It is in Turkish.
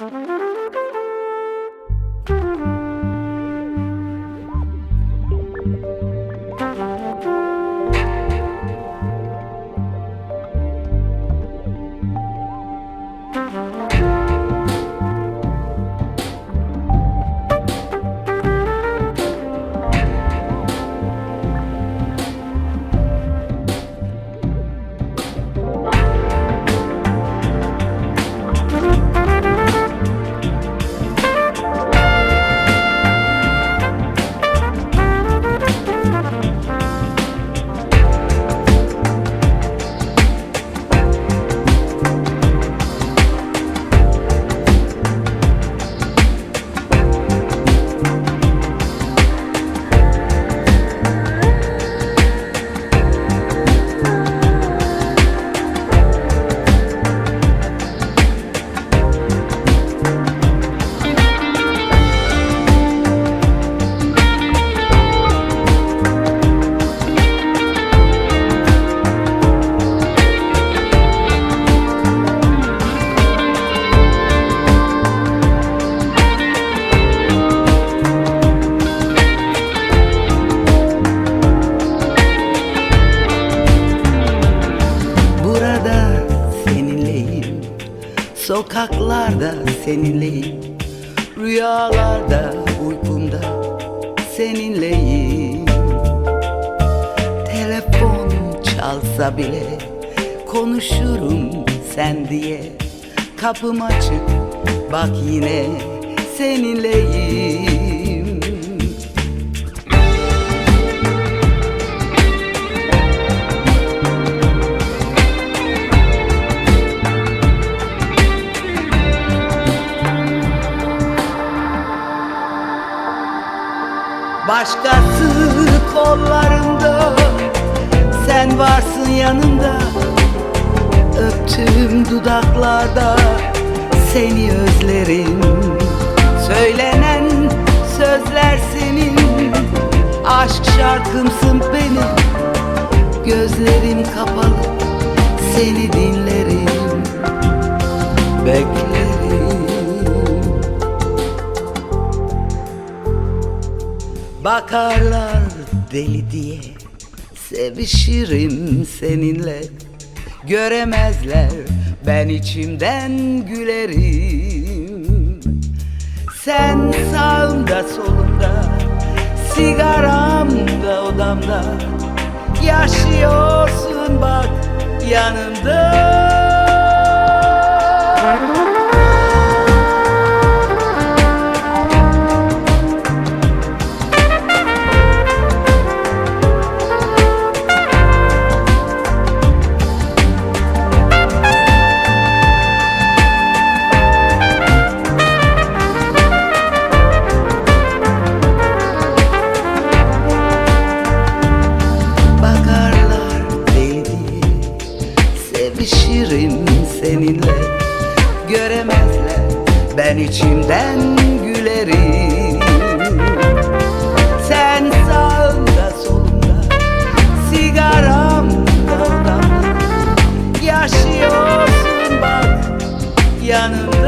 Sokaklarda seninleyim, rüyalarda, uykumda seninleyim. Telefon çalsa bile konuşurum sen diye. Kapım açık, bak yine seninleyim. Başkası kollarımda, sen varsın yanımda. Öptüğüm dudaklarda seni özlerim. Söylenen sözler senin, aşk şarkımsın benim. Gözlerim kapalı, seni dinlerim, beklerim. Bakarlar deli diye, sevişirim seninle. Göremezler, ben içimden gülerim. Sen sağımda solumda, sigaramda odamda. Yaşıyorsun bak yanımda. Sevişirim seninle. Göremezler, ben içimden gülerim. Sen sağımda solumda, sigaramda odamda. Yaşıyorsun bak yanımda.